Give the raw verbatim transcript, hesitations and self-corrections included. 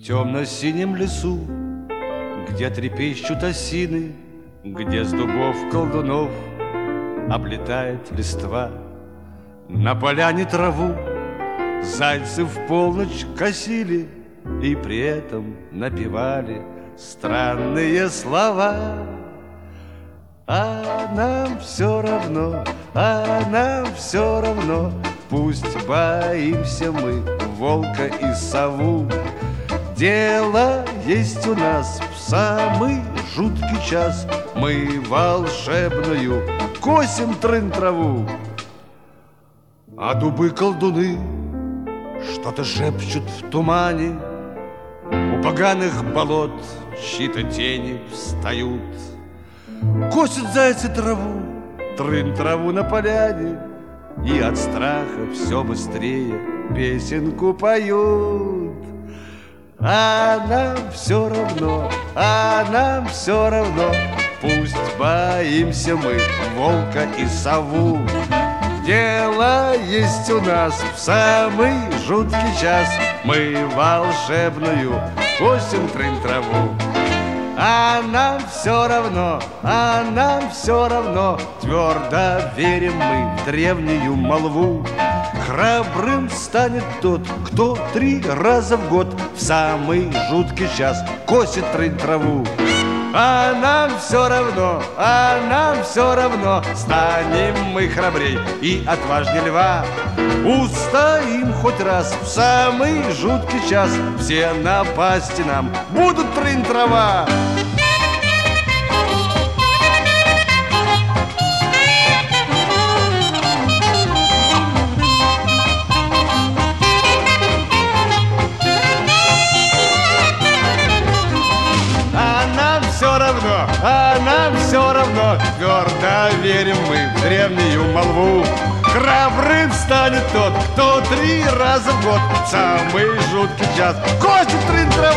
темно-синем лесу, где трепещут осины, где с дубов колдунов облетает листва. На поляне траву зайцы в полночь косили и при этом напевали странные слова. А нам все равно, а нам все равно, пусть боимся мы волка и сову. Дело есть у нас в самый жуткий час, мы волшебную косим трын-траву. А дубы-колдуны что-то шепчут в тумане, у поганых болот чьи-то тени встают. Косят зайцы траву, трын-траву на поляне, и от страха все быстрее песенку поют. А нам все равно, а нам все равно, пусть боимся мы волка и сову. Дело есть у нас в самый жуткий час, мы волшебную косим трын-траву. А нам все равно, а нам все равно, твердо верим мы в древнюю молву. Храбрым станет тот, кто три раза в год в самый жуткий час косит трын-траву. А нам все равно, а нам все равно, станем мы храбрей и отважней льва. Устоим хоть раз в самый жуткий час, все напасти нам будут трын-трава. Все равно, а нам все равно, твердо верим мы в древнюю молву. Храбрым станет тот, кто три раза в год в самый жуткий час косит трын-траву.